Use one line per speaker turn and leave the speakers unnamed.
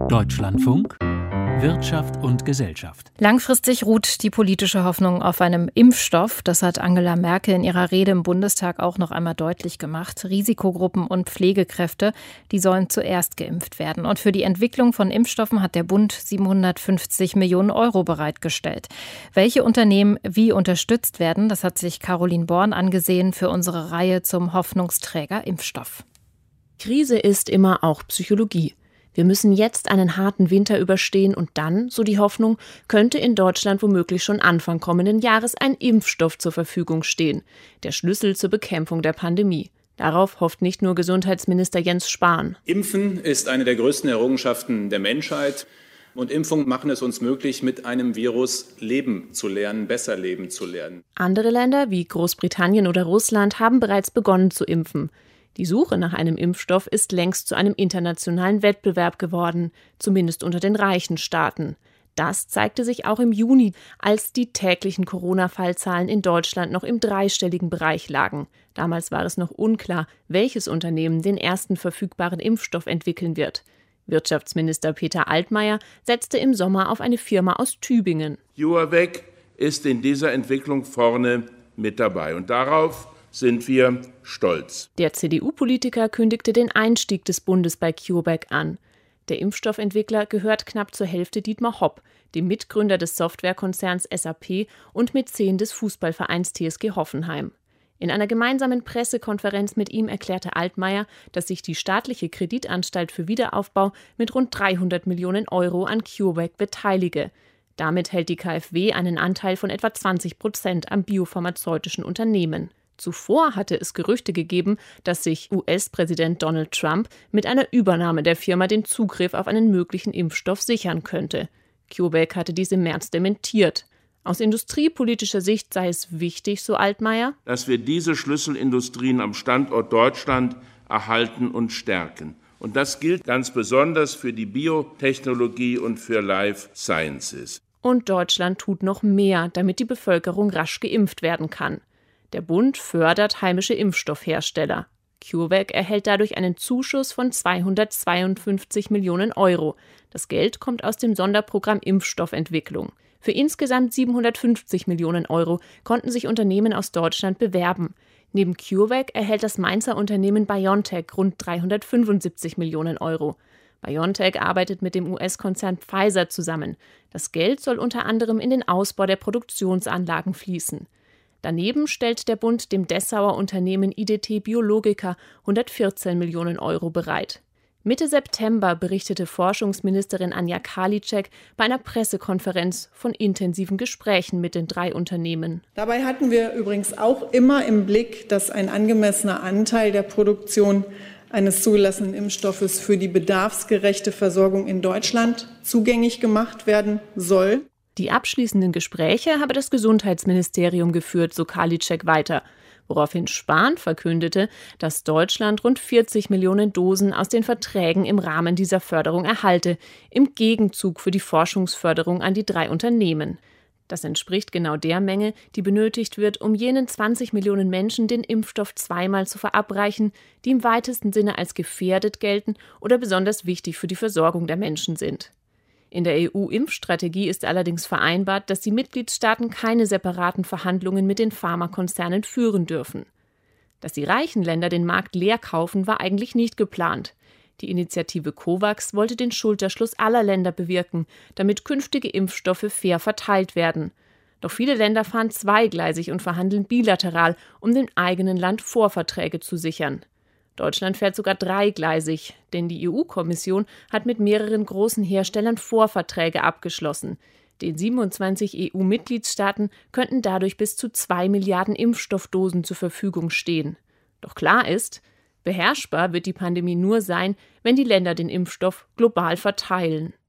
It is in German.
Deutschlandfunk Wirtschaft und Gesellschaft.
Langfristig ruht die politische Hoffnung auf einem Impfstoff. Das hat Angela Merkel in ihrer Rede im Bundestag auch noch einmal deutlich gemacht. Risikogruppen und Pflegekräfte, die sollen zuerst geimpft werden. Und für die Entwicklung von Impfstoffen hat der Bund 750 Millionen Euro bereitgestellt. Welche Unternehmen wie unterstützt werden, das hat sich Caroline Born angesehen für unsere Reihe zum Hoffnungsträger Impfstoff.
Krise ist immer auch Psychologie. Wir müssen jetzt einen harten Winter überstehen und dann, so die Hoffnung, könnte in Deutschland womöglich schon Anfang kommenden Jahres ein Impfstoff zur Verfügung stehen. Der Schlüssel zur Bekämpfung der Pandemie. Darauf hofft nicht nur Gesundheitsminister Jens Spahn.
Impfen ist eine der größten Errungenschaften der Menschheit. Und Impfungen machen es uns möglich, mit einem Virus leben zu lernen, besser leben zu lernen.
Andere Länder wie Großbritannien oder Russland haben bereits begonnen zu impfen. Die Suche nach einem Impfstoff ist längst zu einem internationalen Wettbewerb geworden, zumindest unter den reichen Staaten. Das zeigte sich auch im Juni, als die täglichen Corona-Fallzahlen in Deutschland noch im dreistelligen Bereich lagen. Damals war es noch unklar, welches Unternehmen den ersten verfügbaren Impfstoff entwickeln wird. Wirtschaftsminister Peter Altmaier setzte im Sommer auf eine Firma aus Tübingen.
CureVac ist in dieser Entwicklung vorne mit dabei und darauf sind wir stolz.
Der CDU-Politiker kündigte den Einstieg des Bundes bei CureVac an. Der Impfstoffentwickler gehört knapp zur Hälfte Dietmar Hopp, dem Mitgründer des Softwarekonzerns SAP und Mäzen des Fußballvereins TSG Hoffenheim. In einer gemeinsamen Pressekonferenz mit ihm erklärte Altmaier, dass sich die staatliche Kreditanstalt für Wiederaufbau mit rund 300 Millionen Euro an CureVac beteilige. Damit hält die KfW einen Anteil von etwa 20% am biopharmazeutischen Unternehmen. Zuvor hatte es Gerüchte gegeben, dass sich US-Präsident Donald Trump mit einer Übernahme der Firma den Zugriff auf einen möglichen Impfstoff sichern könnte. CureVac hatte dies im März dementiert. Aus industriepolitischer Sicht sei es wichtig, so Altmaier,
dass wir diese Schlüsselindustrien am Standort Deutschland erhalten und stärken. Und das gilt ganz besonders für die Biotechnologie und für Life Sciences.
Und Deutschland tut noch mehr, damit die Bevölkerung rasch geimpft werden kann. Der Bund fördert heimische Impfstoffhersteller. CureVac erhält dadurch einen Zuschuss von 252 Millionen Euro. Das Geld kommt aus dem Sonderprogramm Impfstoffentwicklung. Für insgesamt 750 Millionen Euro konnten sich Unternehmen aus Deutschland bewerben. Neben CureVac erhält das Mainzer Unternehmen BioNTech rund 375 Millionen Euro. BioNTech arbeitet mit dem US-Konzern Pfizer zusammen. Das Geld soll unter anderem in den Ausbau der Produktionsanlagen fließen. Daneben stellt der Bund dem Dessauer Unternehmen IDT Biologica 114 Millionen Euro bereit. Mitte September berichtete Forschungsministerin Anja Karliczek bei einer Pressekonferenz von intensiven Gesprächen mit den 3 Unternehmen.
Dabei hatten wir übrigens auch immer im Blick, dass ein angemessener Anteil der Produktion eines zugelassenen Impfstoffes für die bedarfsgerechte Versorgung in Deutschland zugänglich gemacht werden soll.
Die abschließenden Gespräche habe das Gesundheitsministerium geführt, so Karliczek weiter, woraufhin Spahn verkündete, dass Deutschland rund 40 Millionen Dosen aus den Verträgen im Rahmen dieser Förderung erhalte, im Gegenzug für die Forschungsförderung an die 3 Unternehmen. Das entspricht genau der Menge, die benötigt wird, um jenen 20 Millionen Menschen den Impfstoff zweimal zu verabreichen, die im weitesten Sinne als gefährdet gelten oder besonders wichtig für die Versorgung der Menschen sind. In der EU-Impfstrategie ist allerdings vereinbart, dass die Mitgliedstaaten keine separaten Verhandlungen mit den Pharmakonzernen führen dürfen. Dass die reichen Länder den Markt leer kaufen, war eigentlich nicht geplant. Die Initiative COVAX wollte den Schulterschluss aller Länder bewirken, damit künftige Impfstoffe fair verteilt werden. Doch viele Länder fahren zweigleisig und verhandeln bilateral, um dem eigenen Land Vorverträge zu sichern. Deutschland fährt sogar dreigleisig, denn die EU-Kommission hat mit mehreren großen Herstellern Vorverträge abgeschlossen. Den 27 EU-Mitgliedstaaten könnten dadurch bis zu 2 Milliarden Impfstoffdosen zur Verfügung stehen. Doch klar ist, beherrschbar wird die Pandemie nur sein, wenn die Länder den Impfstoff global verteilen.